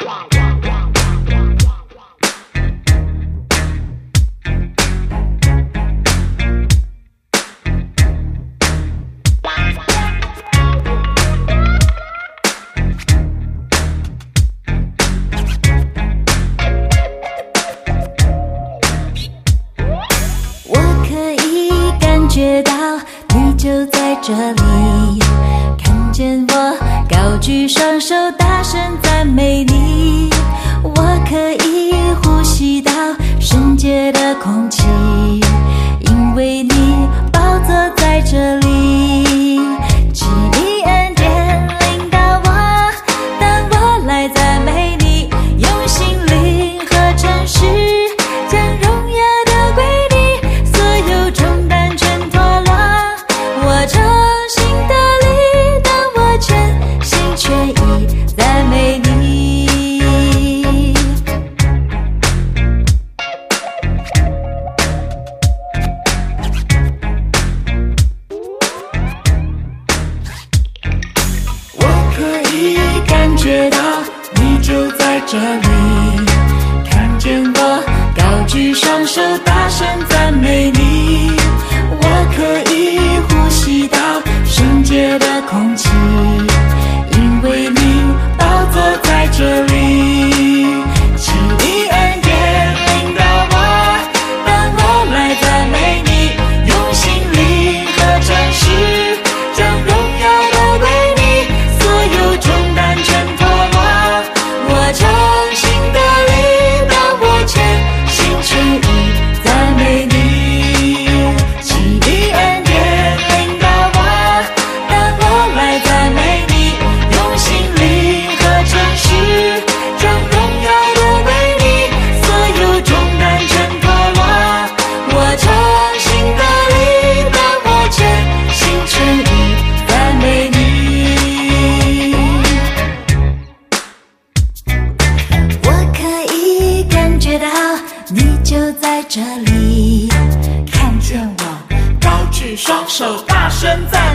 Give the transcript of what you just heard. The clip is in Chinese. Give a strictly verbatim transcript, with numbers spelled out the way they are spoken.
觉到你就在这里，看见我高举双手大声赞美你，我可以呼吸到圣洁的空气，因为你宝座在这里，奇异恩典领导我，当我来赞美你，用心灵和诚实将荣耀都归你，所有重担全脱落，我重新得力，当我全心全意赞美你。我可以感觉到你就在这里，看见我高举双手大声赞美你，我可以呼吸到圣洁的空气，因为你宝座在这里，奇异恩典领导我，当我来赞美你，用心灵和诚实将荣耀都归你，所有重担全脱落，我重新得力，当我全心全意赞美你，奇异恩典领导我，当我来赞美你，用心灵和诚实将荣耀都归你，所有重担全脱落，我重新得力，当我全心全意赞美你。我可以感觉到你就在这里，看见我高举双手大声赞